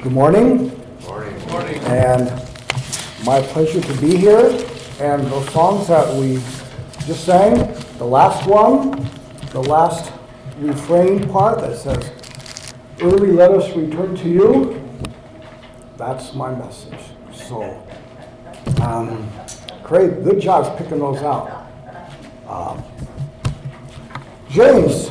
Good morning. Morning. Morning. And my pleasure to be here. And those songs that we just sang, the last one, the last refrain part that says, "Early let us return to you," that's my message. So, Craig, good job picking those out. James,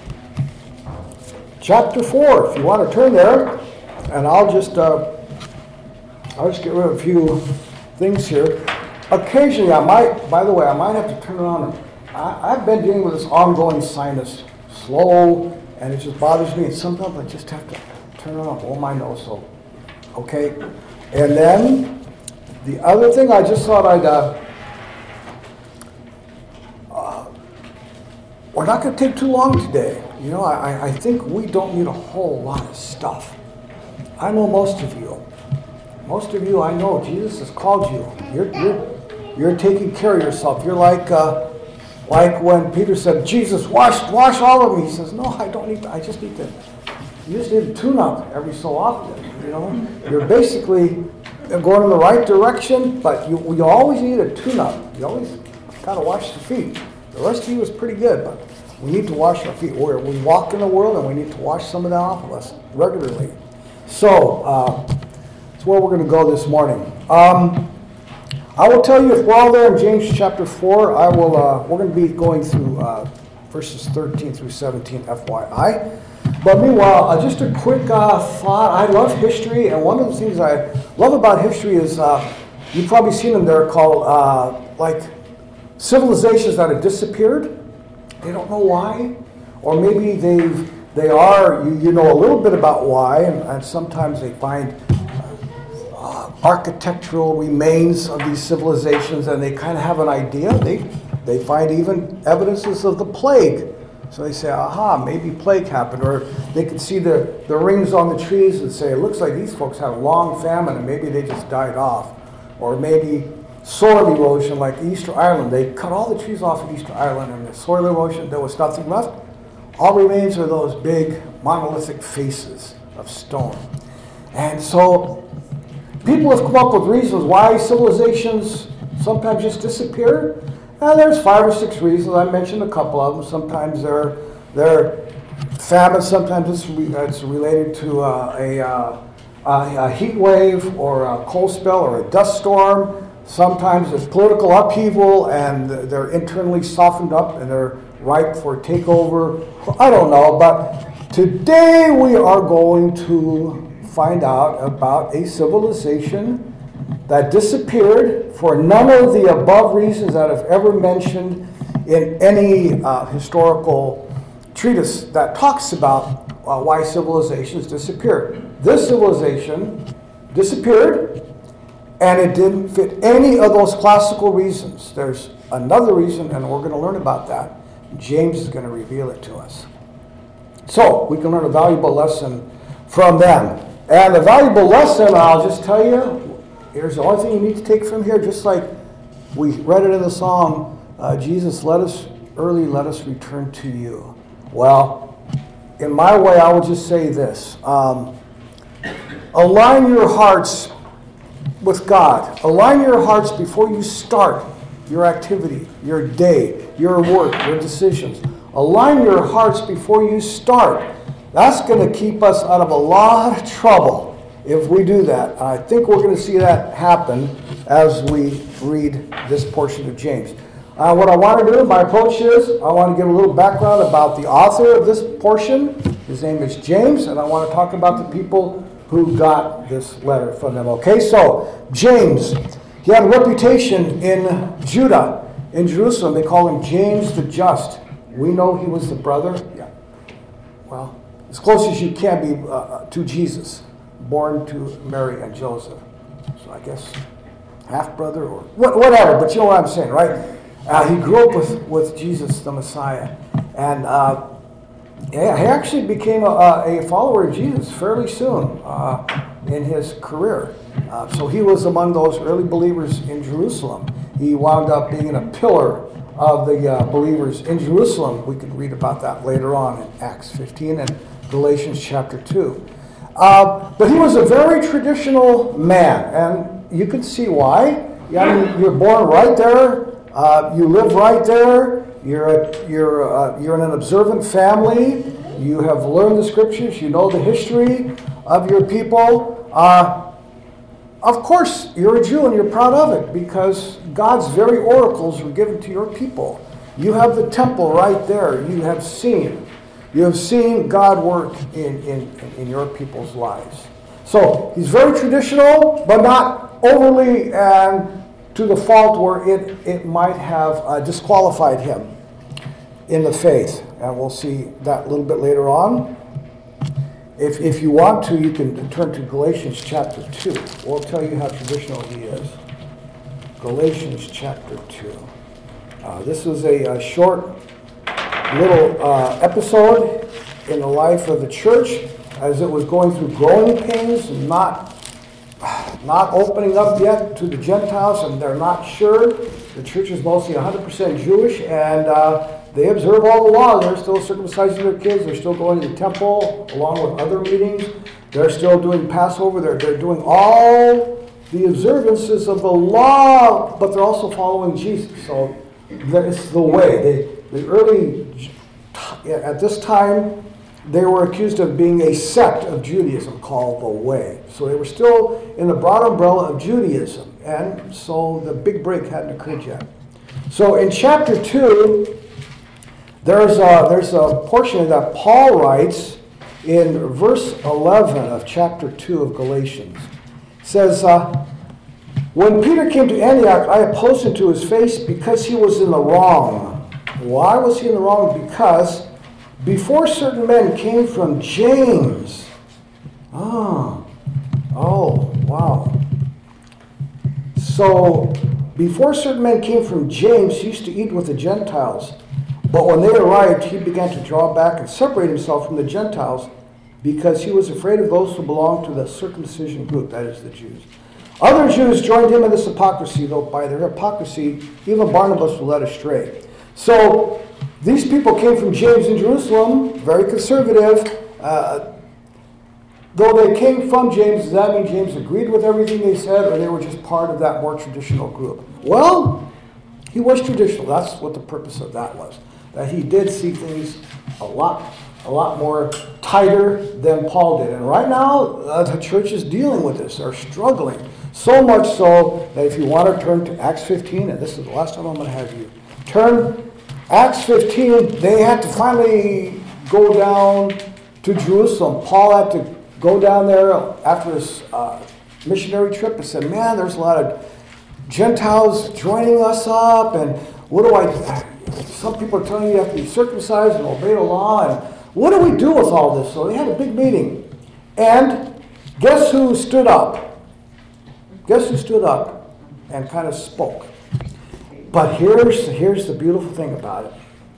chapter 4, if you want to turn there, and I'll just get rid of a few things here. Occasionally, I might have to turn it on. I've been dealing with this ongoing sinus, slow, and it just bothers me, and sometimes I just have to turn it on, blow my nose, so, okay. And then, the other thing I just thought we're not going to take too long today. You know, I think we don't need a whole lot of stuff. I know most of you. Most of you, I know Jesus has called you. You're taking care of yourself. You're like when Peter said, "Jesus, wash all of me." He says, "No, I don't need. You just need to tune up every so often. You know, you're basically going in the right direction, but you always need a tune up. You always got to wash the feet. The rest of you is pretty good, but we need to wash our feet. We walk in the world, and we need to wash some of that off of us regularly. So that's where we're going to go this morning. I will tell you, if we're all there in James chapter 4, we're going to be going through verses 13 through 17, FYI. But meanwhile, just a quick thought. I love history, and one of the things I love about history is you've probably seen them there called like civilizations that have disappeared. They don't know why, or maybe they are. You know a little bit about why, and sometimes they find architectural remains of these civilizations, and they kind of have an idea. They find even evidences of the plague. So they say, aha, maybe plague happened. Or they can see the rings on the trees and say, it looks like these folks had a long famine and maybe they just died off. Or maybe soil erosion like Easter Island. They cut all the trees off of Easter Island, and the soil erosion, there was nothing left. All remains are those big monolithic faces of stone. And so people have come up with reasons why civilizations sometimes just disappear. And there's 5 or 6 reasons. I mentioned a couple of them. Sometimes they're famine. Sometimes it's related to a heat wave or a cold spell or a dust storm. Sometimes it's political upheaval and they're internally softened up and they're ripe for takeover. I don't know. But today we are going to find out about a civilization that disappeared for none of the above reasons that I've ever mentioned in any historical treatise that talks about why civilizations disappeared. This civilization disappeared, and it didn't fit any of those classical reasons. There's another reason, and we're going to learn about that. James is going to reveal it to us. So we can learn a valuable lesson from them. And the valuable lesson, I'll just tell you, here's the only thing you need to take from here, just like we read it in the song, Jesus, let us return to you. Well, in my way, I would just say this. Align your hearts with God. Align your hearts before you start your activity, your day, your work, your decisions. Align your hearts before you start. That's going to keep us out of a lot of trouble if we do that. I think we're going to see that happen as we read this portion of James. What I want to do, my approach is, I want to give a little background about the author of this portion. His name is James, and I want to talk about the people who got this letter from them. Okay, so James, he had a reputation in Judah, in Jerusalem. They call him James the Just. We know he was the brother, well, as close as you can be to Jesus, born to Mary and Joseph. So I guess half-brother or whatever, but you know what I'm saying, right? He grew up with Jesus, the Messiah. And he actually became a follower of Jesus fairly soon in his career. So he was among those early believers in Jerusalem. He wound up being a pillar of the believers in Jerusalem. We can read about that later on in Acts 15 and Galatians chapter 2. But he was a very traditional man, and you can see why. I mean, you're born right there. You live right there. You're in an observant family. You have learned the scriptures. You know the history of your people. Of course, you're a Jew and you're proud of it because God's very oracles were given to your people. You have the temple right there. You have seen God work in your people's lives. So he's very traditional, but not overly and to the fault where it might have disqualified him in the faith. And we'll see that a little bit later on. If you want to, you can turn to Galatians chapter 2. We'll tell you how traditional he is. Galatians chapter 2. This is a short little episode in the life of the church as it was going through growing pains and not opening up yet to the Gentiles, and they're not sure. The church is mostly 100% Jewish, and they observe all the law. They're still circumcising their kids. They're still going to the temple along with other meetings. They're still doing Passover. They're doing all the observances of the law, but they're also following Jesus. So it's the way. At this time, they were accused of being a sect of Judaism called the Way. So they were still in the broad umbrella of Judaism. And so the big break hadn't occurred yet. So in chapter 2, there's a portion that Paul writes in verse 11 of chapter 2 of Galatians. It says, when Peter came to Antioch, I opposed him to his face because he was in the wrong. Why was he in the wrong? Because before certain men came from James. Oh, wow. So, before certain men came from James, he used to eat with the Gentiles. But when they arrived, he began to draw back and separate himself from the Gentiles because he was afraid of those who belonged to the circumcision group, that is, the Jews. Other Jews joined him in this hypocrisy, though by their hypocrisy, even Barnabas was led astray. So, these people came from James in Jerusalem, very conservative. Though they came from James, does that mean James agreed with everything they said, or they were just part of that more traditional group? Well, he was traditional. That's what the purpose of that was. That he did see things a lot more tighter than Paul did. And right now, the church is dealing with this. They're struggling. So much so that if you want to turn to Acts 15, and this is the last time I'm going to have you turn Acts 15, they had to finally go down to Jerusalem. Paul had to go down there after his missionary trip and said, man, there's a lot of Gentiles joining us up, and what do I... Some people are telling you have to be circumcised and obey the law, and what do we do with all this? So they had a big meeting. And guess who stood up? Guess who stood up and kind of spoke? But here's the beautiful thing about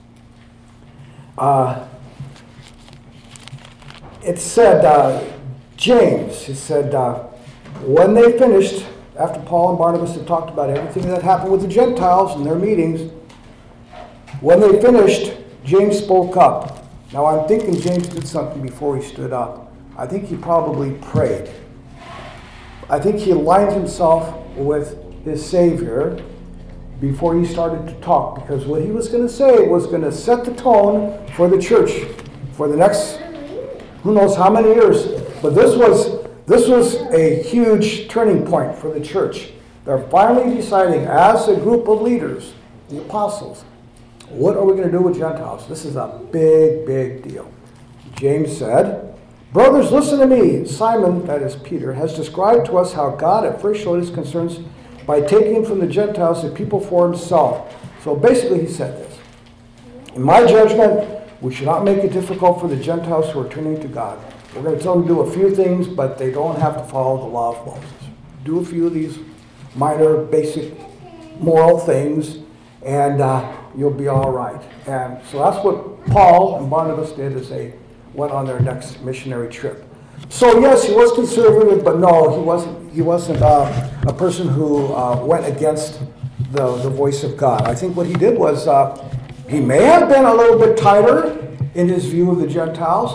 it. It said, James, it said, when they finished, after Paul and Barnabas had talked about everything that happened with the Gentiles in their meetings, when they finished, James spoke up. Now I'm thinking James did something before he stood up. I think he probably prayed. I think he aligned himself with his Savior before he started to talk, because what he was going to say was going to set the tone for the church for the next who knows how many years. But this was a huge turning point for the church. They're finally deciding as a group of leaders, the apostles, what are we going to do with Gentiles? This is a big, big deal. James said, brothers, listen to me. Simon, that is Peter, has described to us how God at first showed his concerns by taking from the Gentiles a people for himself. So basically he said this. In my judgment, we should not make it difficult for the Gentiles who are turning to God. We're going to tell them to do a few things, but they don't have to follow the law of Moses. Do a few of these minor, basic moral things, and you'll be all right. And so that's what Paul and Barnabas did as they went on their next missionary trip. So yes, he was conservative, but no, he wasn't a person who went against the voice of God. I think what he did was he may have been a little bit tighter in his view of the Gentiles,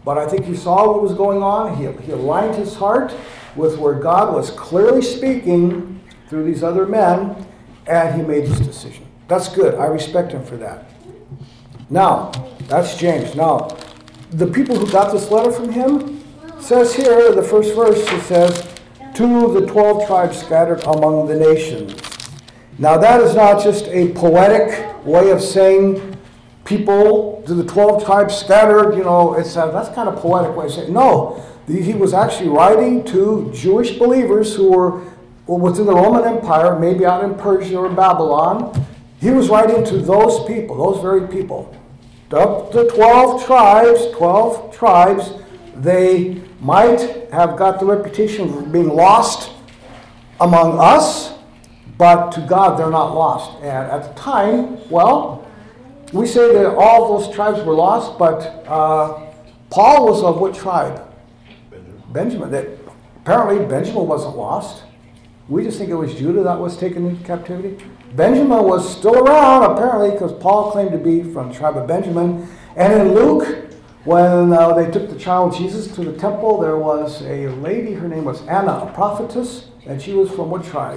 But I think he saw what was going on. He aligned his heart with where God was clearly speaking through these other men, and he made his decision. That's good. I respect him for that. Now, that's James. Now, the people who got this letter from him, says here, the first verse, it says, to the 12 tribes scattered among the nations. Now, that is not just a poetic way of saying people to the 12 tribes scattered, that's kind of poetic way of saying. No, he was actually writing to Jewish believers who were within the Roman Empire, maybe out in Persia or Babylon. He was writing to those people, those very people. The 12 tribes, they might have got the reputation of being lost among us, but to God they're not lost. And at the time, we say that all of those tribes were lost, but Paul was of what tribe? Benjamin. Apparently Benjamin wasn't lost. We just think it was Judah that was taken into captivity. Benjamin was still around, apparently, because Paul claimed to be from the tribe of Benjamin. And in Luke, when they took the child Jesus to the temple, there was a lady, her name was Anna, a prophetess, and she was from what tribe?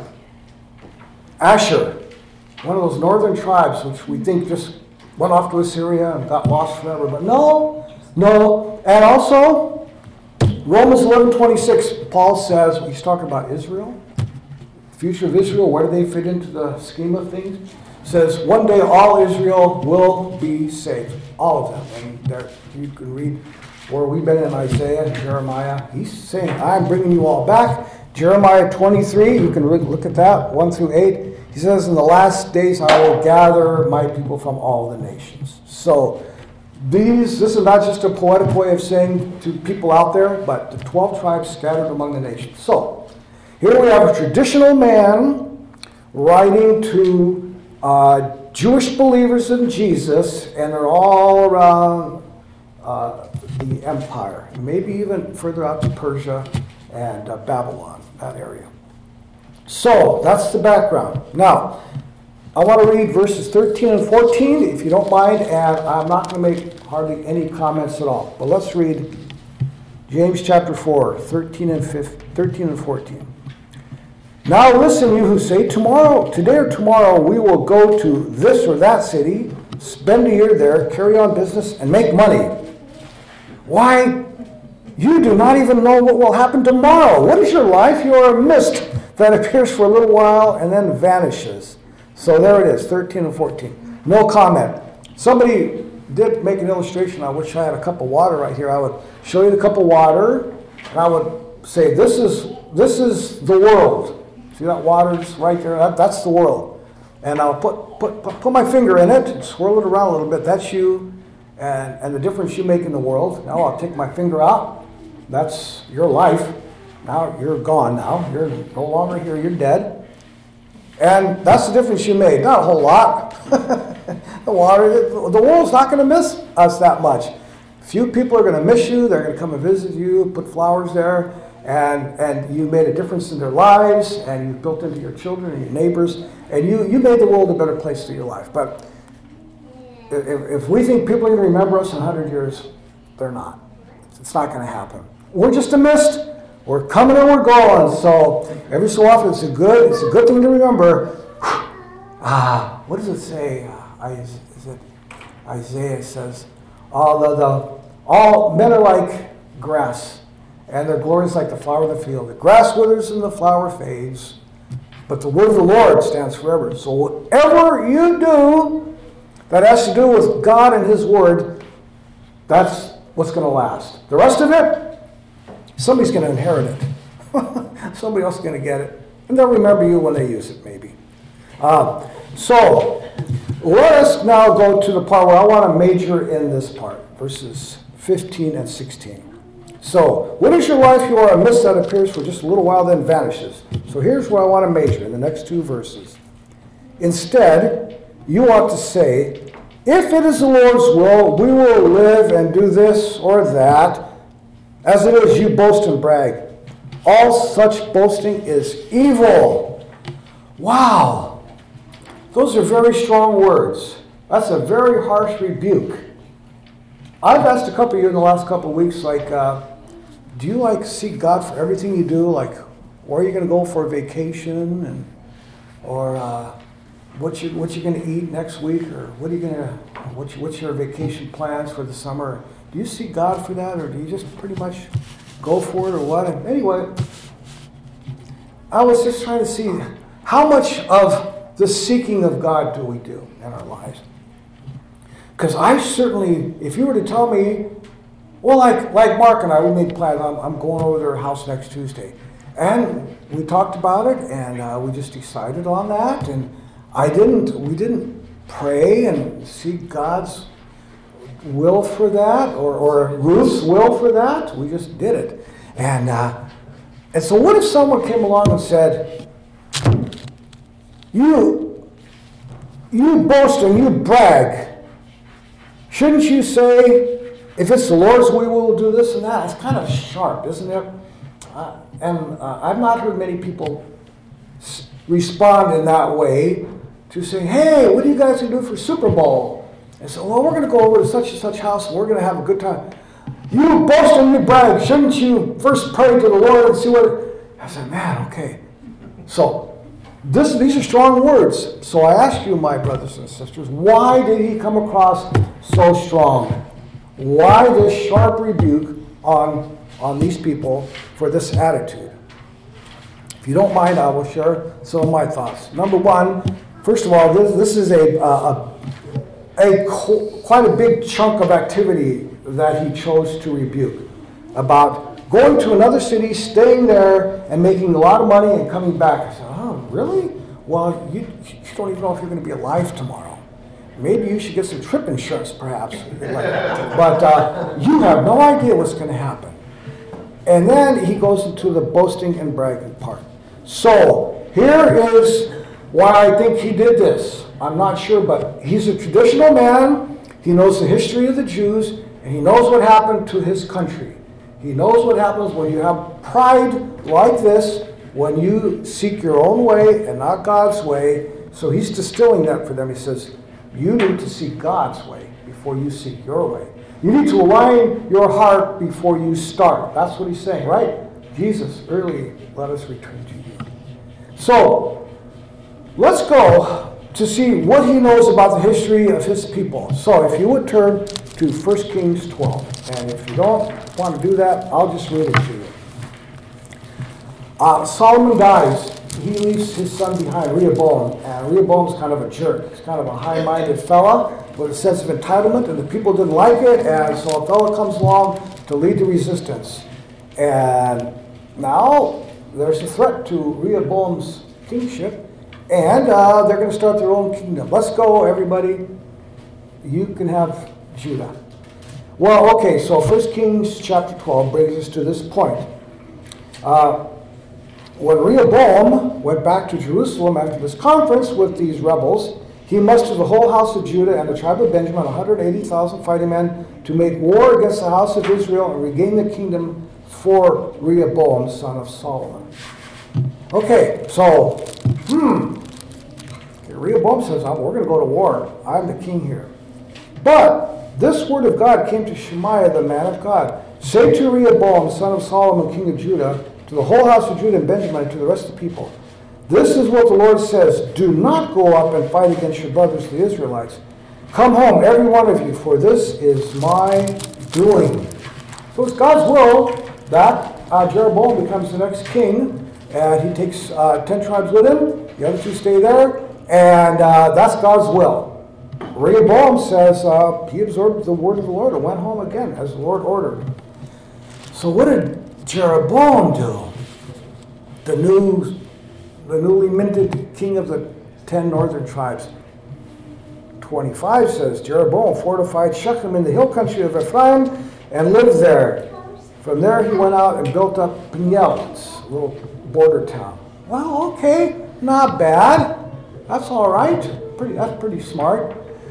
Asher, one of those northern tribes, which we think just went off to Assyria and got lost forever. But no. And also, Romans 11:26, Paul says, he's talking about Israel, the future of Israel, where do they fit into the scheme of things? Says, one day all Israel will be saved. All of them. And there, you can read where we've been in Isaiah, Jeremiah. He's saying, I'm bringing you all back. Jeremiah 23, you can look at that, 1 through 8. He says, in the last days I will gather my people from all the nations. So this is not just a poetic way of saying to people out there, but the 12 tribes scattered among the nations. So here we have a traditional man writing to Jewish believers in Jesus, and they're all around the empire, maybe even further out to Persia and Babylon, that area. So that's the background. Now, I want to read verses 13 and 14, if you don't mind, and I'm not going to make hardly any comments at all. But let's read James chapter 4, 13 and 14. Now listen, you who say, today or tomorrow we will go to this or that city, spend a year there, carry on business, and make money. Why, you do not even know what will happen tomorrow. What is your life? You are a mist that appears for a little while and then vanishes. So there it is, 13 and 14. No comment. Somebody did make an illustration. I wish I had a cup of water right here. I would show you the cup of water, and I would say, this is the world. See that water's right there? That's the world. And I'll put my finger in it and swirl it around a little bit. That's you and the difference you make in the world. Now I'll take my finger out. That's your life. Now you're gone now. You're no longer here. You're dead. And that's the difference you made. Not a whole lot. The world's not going to miss us that much. Few people are going to miss you. They're going to come and visit you, put flowers there. And you made a difference in their lives, and you built into your children and your neighbors, and you made the world a better place through your life. But if we think people are going to remember us in 100 years, they're not. It's not going to happen. We're just a mist. We're coming and we're going. So every so often, it's a good thing to remember. What does it say? Isaiah says, all men are like grass, and their glory is like the flower of the field. The grass withers and the flower fades, but the word of the Lord stands forever. So whatever you do that has to do with God and His word, that's what's going to last. The rest of it, somebody's going to inherit it. Somebody else is going to get it. And they'll remember you when they use it, maybe. So let us now go to the part where I want to major in this part, verses 15 and 16. So, what is your life? You are a mist that appears for just a little while, then vanishes. So here's where I want to major, in the next two verses. Instead, you ought to say, if it is the Lord's will, we will live and do this or that. As it is, you boast and brag. All such boasting is evil. Wow. Those are very strong words. That's a very harsh rebuke. I've asked a couple of you in the last couple of weeks, like, do you like seek God for everything you do? Like, where are you going to go for a vacation, and or what you going to eat next week, or what are you going to what's your vacation plans for the summer? Do you seek God for that, or do you just pretty much go for it, or what? And anyway, I was just trying to see how much of the seeking of God do we do in our lives. Because I certainly, if you were to tell me, well, like Mark and I, we made plans. I'm going over to their house next Tuesday. And we talked about it, and we just decided on that. And we didn't pray and seek God's will for that, or Ruth's will for that. We just did it. And so what if someone came along and said, you boast and you brag. Shouldn't you say, if it's the Lord's will, we will do this and that? It's kind of sharp, isn't it? I've not heard many people respond in that way to say, hey, what are you guys going to do for Super Bowl? And so, well, we're going to go over to such and such house and we're going to have a good time. You boast and you brag. Shouldn't you first pray to the Lord and see what... I said, man, okay. So, these are strong words. So I ask you, my brothers and sisters, why did he come across so strong? Why this sharp rebuke on these people for this attitude? If you don't mind, I will share some of my thoughts. Number one, first of all, this is quite a big chunk of activity that he chose to rebuke, about going to another city, staying there, and making a lot of money and coming back. I said, oh, really? Well, you don't even know if you're going to be alive tomorrow. Maybe you should get some trip insurance, perhaps. But you have no idea what's going to happen. And then he goes into the boasting and bragging part. So here is why I think he did this. I'm not sure, but he's a traditional man. He knows the history of the Jews, and he knows what happened to his country. He knows what happens when you have pride like this, when you seek your own way and not God's way. So he's distilling that for them. He says, you need to seek God's way before you seek your way. You need to align your heart before you start. That's what he's saying, right? Jesus, early, let us return to you. So, let's go to see what he knows about the history of his people. So, if you would turn to 1 Kings 12. And if you don't want to do that, I'll just read it to you. Solomon dies. He leaves his son behind, Rehoboam. And Rehoboam's kind of a jerk. He's kind of a high-minded fella with a sense of entitlement, and the people didn't like it, and so a fellow comes along to lead the resistance. And now there's a threat to Rehoboam's kingship, and they're going to start their own kingdom. Let's go, everybody. You can have Judah. Well, okay, so 1 Kings chapter 12 brings us to this point. When Rehoboam went back to Jerusalem after this conference with these rebels, he mustered the whole house of Judah and the tribe of Benjamin, 180,000 fighting men, to make war against the house of Israel and regain the kingdom for Rehoboam, son of Solomon. Okay, so, Rehoboam says, we're going to go to war. I'm the king here. But this word of God came to Shemaiah, the man of God. Say to Rehoboam, son of Solomon, king of Judah, to the whole house of Judah and Benjamin, and to the rest of the people, this is what the Lord says, do not go up and fight against your brothers, the Israelites. Come home, every one of you, for this is my doing. So it's God's will that Jeroboam becomes the next king, and he takes 10 tribes with him, the other 2 stay there, and that's God's will. Rehoboam says he absorbed the word of the Lord and went home again, as the Lord ordered. So what did Jeroboam do? The newly minted king of the 10 northern tribes. 25 says, Jeroboam fortified Shechem in the hill country of Ephraim and lived there. From there he went out and built up Peniel, a little border town. Well, okay, not bad. That's all right. That's pretty smart.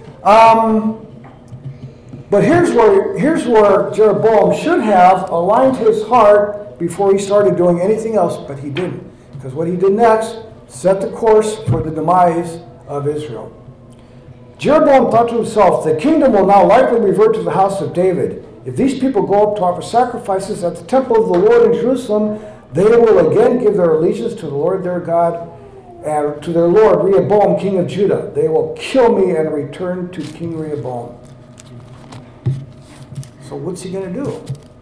But here's where Jeroboam should have aligned his heart before he started doing anything else, but he didn't. Because what he did next set the course for the demise of Israel. Jeroboam thought to himself, the kingdom will now likely revert to the house of David. If these people go up to offer sacrifices at the temple of the Lord in Jerusalem, they will again give their allegiance to the Lord their God and to their Lord Rehoboam, king of Judah. They will kill me and return to King Rehoboam. So what's he going to do?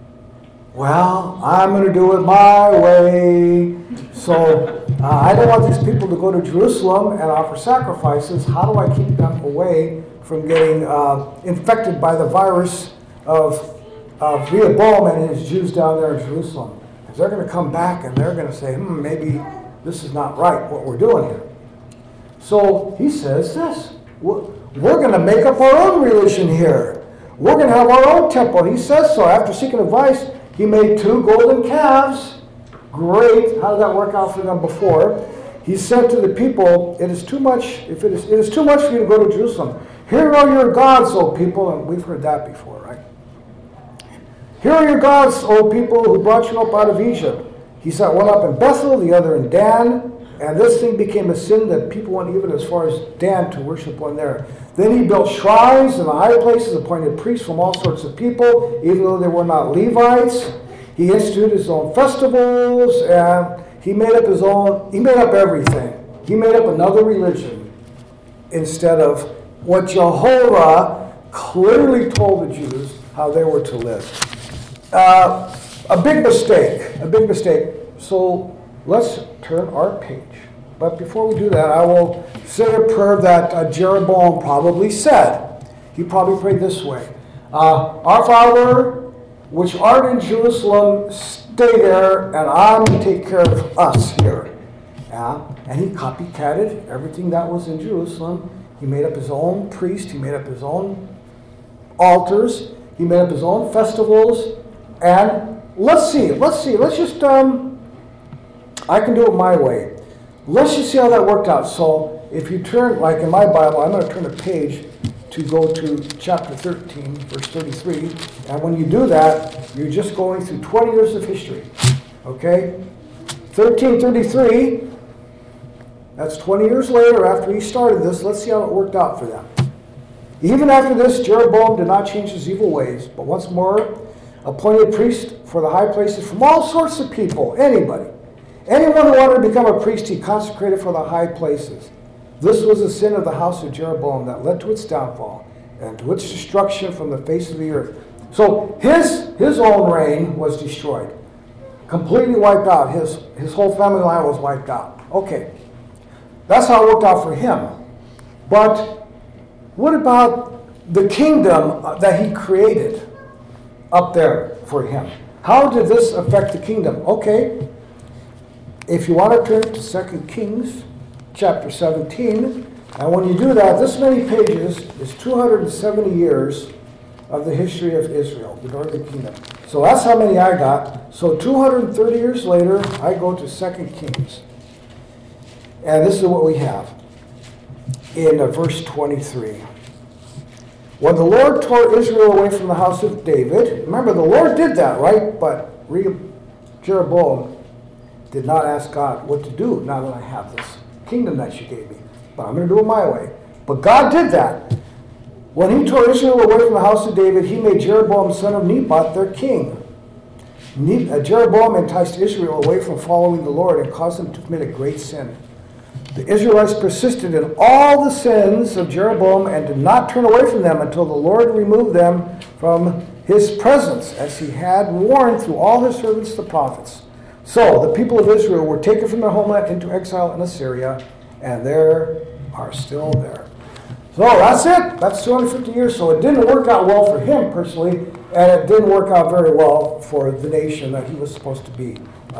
Well, I'm going to do it my way. So I don't want these people to go to Jerusalem and offer sacrifices. How do I keep them away from getting infected by the virus of Rehoboam and his Jews down there in Jerusalem? Because they're going to come back and they're going to say, maybe this is not right, what we're doing here. So he says this, we're going to make up our own religion here. We're going to have our own temple. He says so. After seeking advice, he made 2 golden calves. Great. How did that work out for them before? He said to the people, it is too much for you to go to Jerusalem. Here are your gods, O people. And we've heard that before, right? Here are your gods, O people, who brought you up out of Egypt. He set one up in Bethel, the other in Dan. And this thing became a sin that people went even as far as Dan to worship one there. Then he built shrines in the high places, appointed priests from all sorts of people, even though they were not Levites. He instituted his own festivals, and he made up everything. He made up another religion instead of what Jehovah clearly told the Jews how they were to live. A big mistake. So let's turn our page. But before we do that, I will say a prayer that Jeroboam probably said. He probably prayed this way. Our Father, which art in Jerusalem, stay there, and I'm going to take care of us here. And he copycatted everything that was in Jerusalem. He made up his own priest. He made up his own altars. He made up his own festivals. And let's just, I can do it my way. Let's just see how that worked out. So if you turn, like in my Bible, I'm going to turn a page to go to chapter 13, verse 33. And when you do that, you're just going through 20 years of history. Okay? 1333, that's 20 years later after he started this. Let's see how it worked out for them. Even after this, Jeroboam did not change his evil ways, but once more appointed priests for the high places from all sorts of people, anybody. Anyone who wanted to become a priest, he consecrated for the high places. This was the sin of the house of Jeroboam that led to its downfall and to its destruction from the face of the earth. So his own reign was destroyed, completely wiped out. His whole family line was wiped out. Okay, that's how it worked out for him. But what about the kingdom that he created up there for him? How did this affect the kingdom? Okay. If you want to turn to 2 Kings chapter 17, and when you do that, this many pages is 270 years of the history of Israel, the northern kingdom. So that's how many I got. So 230 years later, I go to 2 Kings. And this is what we have in verse 23. When the Lord tore Israel away from the house of David, remember the Lord did that, right? But Jeroboam did not ask God what to do now that I have this kingdom that you gave me. But I'm going to do it my way. But God did that. When he tore Israel away from the house of David, he made Jeroboam son of Nebat their king. Jeroboam enticed Israel away from following the Lord and caused them to commit a great sin. The Israelites persisted in all the sins of Jeroboam and did not turn away from them until the Lord removed them from his presence, as he had warned through all his servants the prophets. So the people of Israel were taken from their homeland into exile in Assyria, and they are still there. So that's it. That's 250 years. So it didn't work out well for him personally, and it didn't work out very well for the nation that he was supposed to be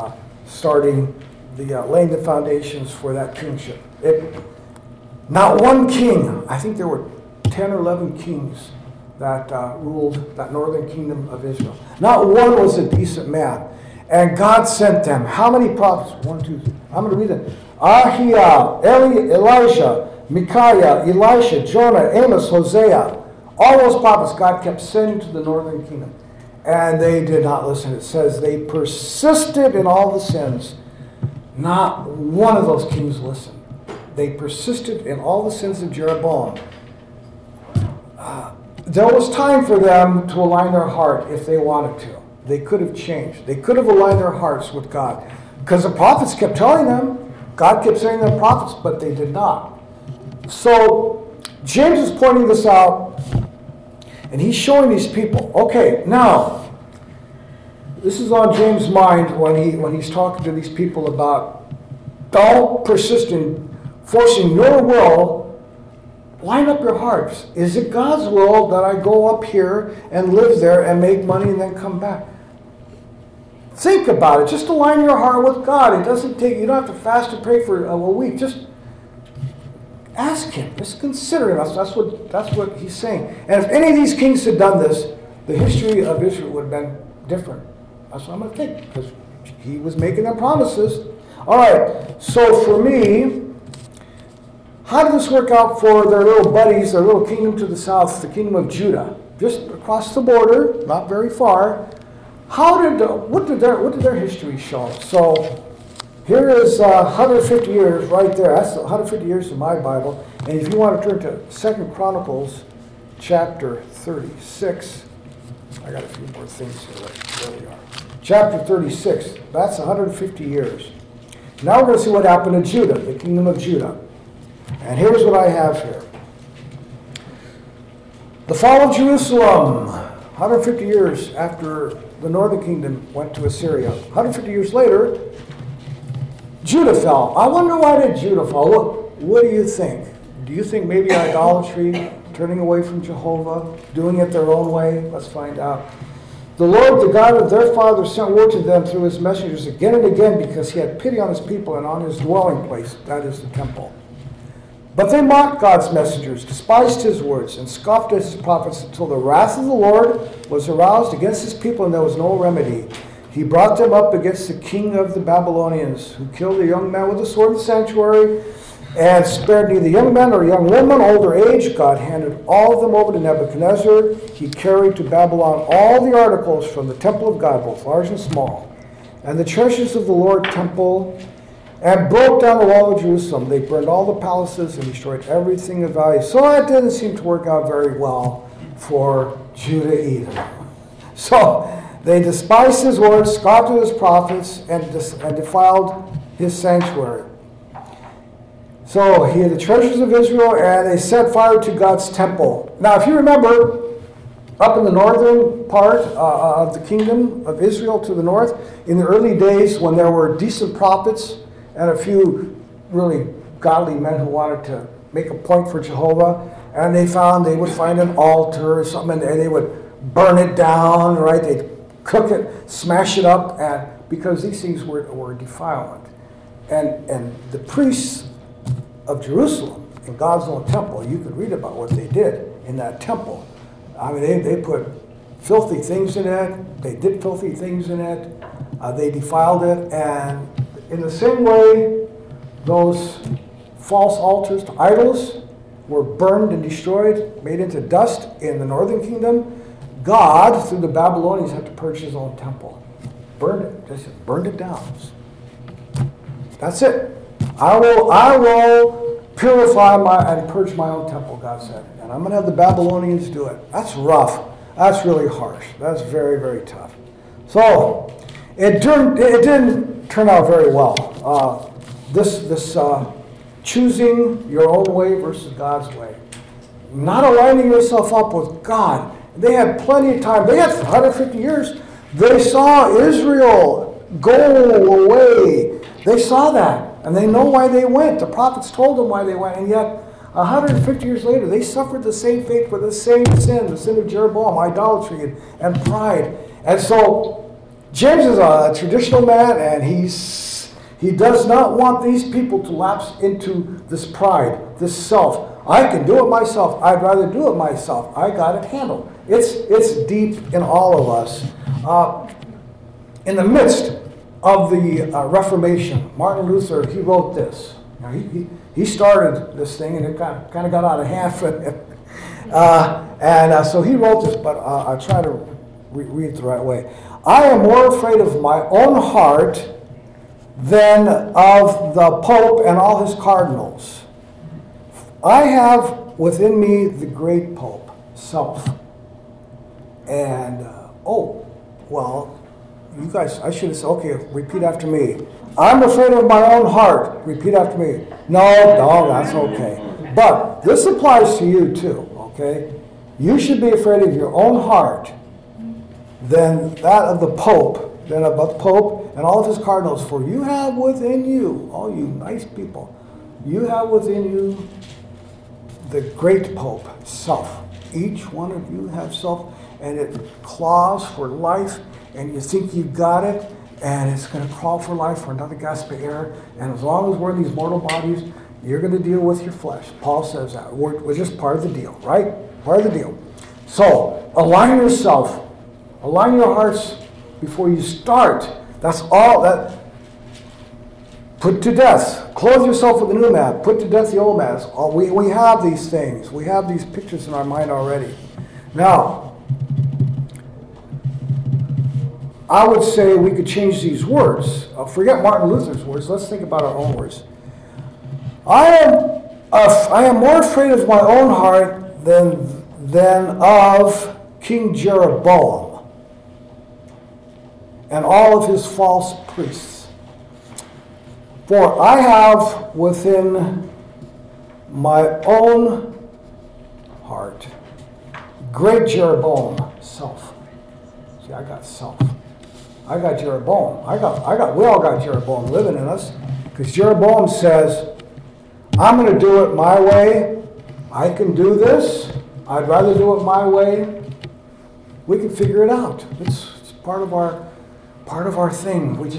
laying the foundations for that kingship. Not one king. I think there were 10 or 11 kings that ruled that northern kingdom of Israel. Not one was a decent man. And God sent them. How many prophets? 1, 2, 3. I'm going to read them. Ahiah, Elijah, Micaiah, Elisha, Jonah, Amos, Hosea. All those prophets God kept sending to the northern kingdom. And they did not listen. It says they persisted in all the sins. Not one of those kings listened. They persisted in all the sins of Jeroboam. there was time for them to align their heart if they wanted to. They could have changed. They could have aligned their hearts with God. Because the prophets kept telling them, God kept saying they're prophets, but they did not. So James is pointing this out, and he's showing these people, okay, now, this is on James' mind when he's talking to these people about don't persist in forcing your will. Line up your hearts. Is it God's will that I go up here and live there and make money and then come back? Think about it. Just align your heart with God. It doesn't take, you don't have to fast and pray for a week. Just ask Him. Just consider Him. That's what he's saying. And if any of these kings had done this, the history of Israel would have been different. That's what I'm going to think, because he was making them promises. All right. So for me, how did this work out for their little buddies, their little kingdom to the south, the kingdom of Judah, just across the border, not very far? What did their history show? So here is 150 years right there. That's 150 years in my Bible. And if you want to turn to 2 Chronicles chapter 36, I got a few more things here. There we are. Chapter 36. That's 150 years. Now we're going to see what happened to Judah, the kingdom of Judah. And here's what I have here. The fall of Jerusalem, 150 years after the northern kingdom went to Assyria. 150 years later, Judah fell. I wonder why did Judah fall? Look, what do you think? Do you think maybe idolatry, turning away from Jehovah, doing it their own way? Let's find out. The Lord, the God of their fathers, sent word to them through his messengers again and again because he had pity on his people and on his dwelling place, that is the temple. But they mocked God's messengers, despised his words, and scoffed at his prophets until the wrath of the Lord was aroused against his people and there was no remedy. He brought them up against the king of the Babylonians, who killed a young man with a sword in the sanctuary and spared neither young man nor young woman, old or age. God handed all of them over to Nebuchadnezzar. He carried to Babylon all the articles from the temple of God, both large and small, and the treasures of the Lord temple, and broke down the wall of Jerusalem. They burned all the palaces and destroyed everything of value. So that didn't seem to work out very well for Judah either. So they despised his words, scoffed at his prophets, and defiled his sanctuary. So he had the treasures of Israel, and they set fire to God's temple. Now, if you remember, up in the northern part of the kingdom of Israel to the north, in the early days when there were decent prophets and a few really godly men who wanted to make a point for Jehovah, and they would find an altar or something, and they would burn it down, right? They'd cook it, smash it up, and because these things were defilement. And the priests of Jerusalem, in God's own temple, you could read about what they did in that temple. I mean, they put filthy things in it, they did filthy things in it, they defiled it, and in the same way, those false altars to idols were burned and destroyed, made into dust in the northern kingdom. God, through the Babylonians, had to purge his own temple. Burned it. Just burned it down. That's it. I will purify and purge my own temple, God said. And I'm going to have the Babylonians do it. That's rough. That's really harsh. That's very, very tough. So, it didn't turn out very well. This choosing your own way versus God's way. Not aligning yourself up with God. They had plenty of time. They had 150 years. They saw Israel go away. They saw that. And they know why they went. The prophets told them why they went. And yet, 150 years later, they suffered the same fate for the same sin, the sin of Jeroboam, idolatry and pride. And so, James is a traditional man, and he does not want these people to lapse into this pride, this self. I can do it myself. I'd rather do it myself. I got it handled. It's deep in all of us. In the midst of the Reformation, Martin Luther, he wrote this. Now, he started this thing, and it kind of got out of hand. So he wrote this, but I'll try to read it the right way. I am more afraid of my own heart than of the Pope and all his cardinals. I have within me the great Pope, self. And, well, you guys, I should have said, okay, repeat after me. I'm afraid of my own heart. Repeat after me. No, that's okay. But this applies to you too, okay? You should be afraid of your own heart than that of the Pope, and all of his cardinals. For you have within you, all you nice people, you have within you the great Pope, self. Each one of you have self, and it claws for life, and you think you got it, and it's going to crawl for life for another gasp of air. And as long as we're in these mortal bodies, you're going to deal with your flesh. Paul says that. We're just part of the deal, right? Part of the deal. So, align yourself. Align your hearts before you start. That's all that. Put to death. Clothe yourself with the new man. Put to death the old man. We have these things. We have these pictures in our mind already. Now, I would say we could change these words. Forget Martin Luther's words. Let's think about our own words. I am more afraid of my own heart than of King Jeroboam and all of his false priests. For I have within my own heart great Jeroboam, self. See, I got self. I got Jeroboam. We all got Jeroboam living in us. Because Jeroboam says, I'm going to do it my way. I can do this. I'd rather do it my way. We can figure it out. It's part of our thing. We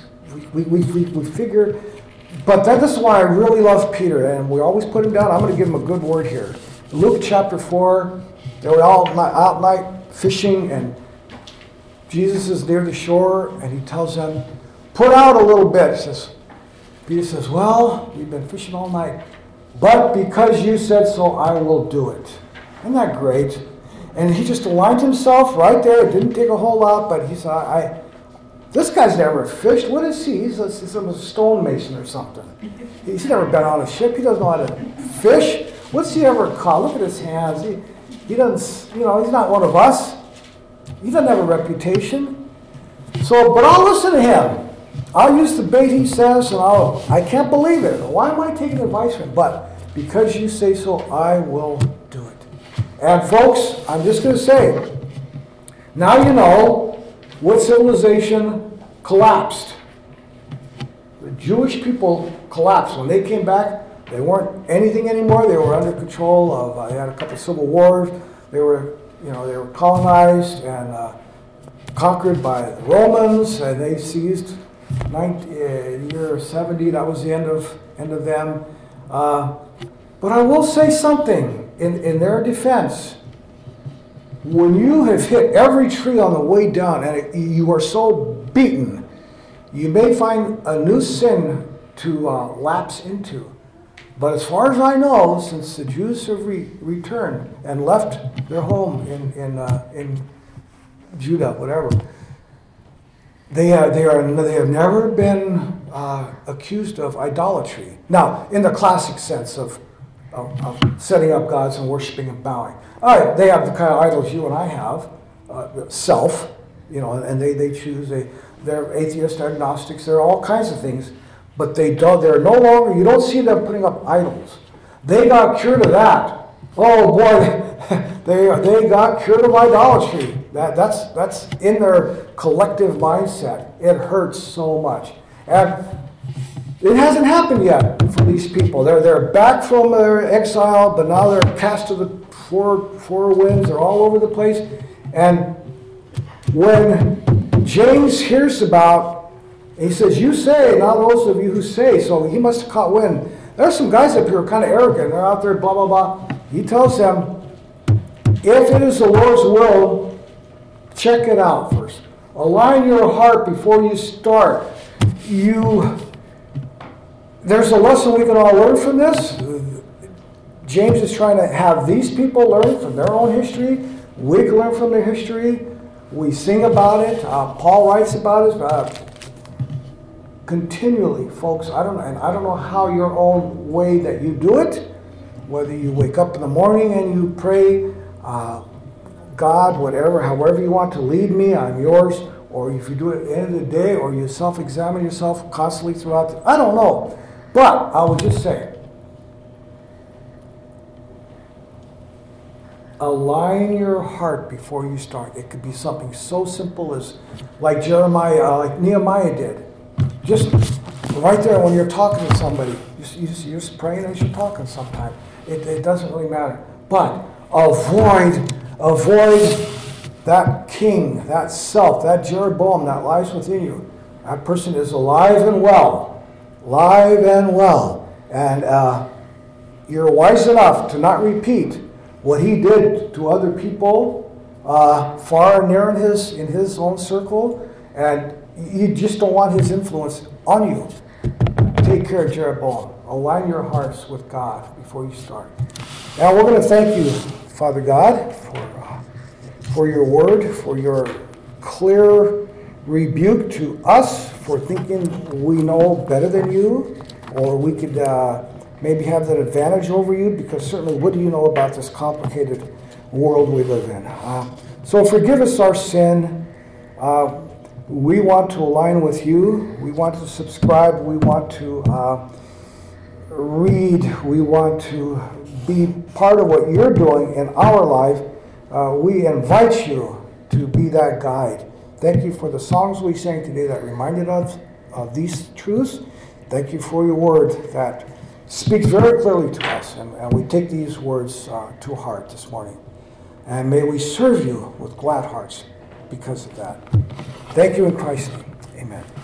figure. But this is why I really love Peter, and we always put him down. I'm going to give him a good word here. Luke chapter 4, they were all out night fishing, and Jesus is near the shore, and he tells them, put out a little bit. Peter says, well, we've been fishing all night, but because you said so, I will do it. Isn't that great? And he just aligned himself right there. It didn't take a whole lot, but he said, this guy's never fished. What is he? He's a stonemason or something. He's never been on a ship. He doesn't know how to fish. What's he ever caught? Look at his hands. He doesn't, he's not one of us. He doesn't have a reputation. But I'll listen to him. I'll use the bait he says, and I can't believe it. Why am I taking advice from him? But because you say so, I will do it. And folks, I'm just going to say, now you know what civilization collapsed. The Jewish people collapsed. When they came back, they weren't anything anymore. They were under control of, they had a couple of civil wars. They were colonized and conquered by the Romans, and they seized year 70. That was the end of them. But I will say something in their defense. When you have hit every tree on the way down and you are so beaten, you may find a new sin to lapse into. But as far as I know, since the Jews have returned and left their home in Judah, whatever, they have never been accused of idolatry. Now, in the classic sense of setting up gods and worshiping and bowing. All right, they have the kind of idols you and I have, self, and they choose. They're atheists, agnostics, they're all kinds of things. But they're no longer, you don't see them putting up idols. They got cured of that. Oh boy, they got cured of idolatry. That's in their collective mindset. It hurts so much. And it hasn't happened yet for these people. They're back from their exile, but now they're cast to the four winds. They're all over the place. And when James hears about, he says, you say, not those of you who say. So he must have caught wind. There's some guys up here who are kind of arrogant. They're out there, blah, blah, blah. He tells them, if it is the Lord's will, check it out first. Align your heart before you start. There's a lesson we can all learn from this. James is trying to have these people learn from their own history. We can learn from their history. We sing about it. Paul writes about it. Continually, folks, I don't know how your own way that you do it, whether you wake up in the morning and you pray, God, whatever, however you want to lead me, I'm yours. Or if you do it at the end of the day, or you self-examine yourself constantly throughout I don't know. But I would just say, align your heart before you start. It could be something so simple as like like Nehemiah did. Just right there when you're talking to somebody, you're just praying as you're talking sometimes. It doesn't really matter. But avoid that king, that self, that Jeroboam that lies within you. That person is alive and well. Alive and well. And you're wise enough to not repeat what he did to other people far and near in his own circle. And you just don't want his influence on you. Take care of Jeroboam. Align your hearts with God before you start. Now we're going to thank you, Father God, for your word, for your clear rebuke to us for thinking we know better than you, or we could maybe have that advantage over you, because certainly what do you know about this complicated world we live in? So forgive us our sin. We want to align with you. We want to subscribe. We want to read. We want to be part of what you're doing in our life. We invite you to be that guide. Thank you for the songs we sang today that reminded us of these truths. Thank you for your word that speaks very clearly to us. And we take these words to heart this morning. And may we serve you with glad hearts because of that. Thank you in Christ's name. Amen.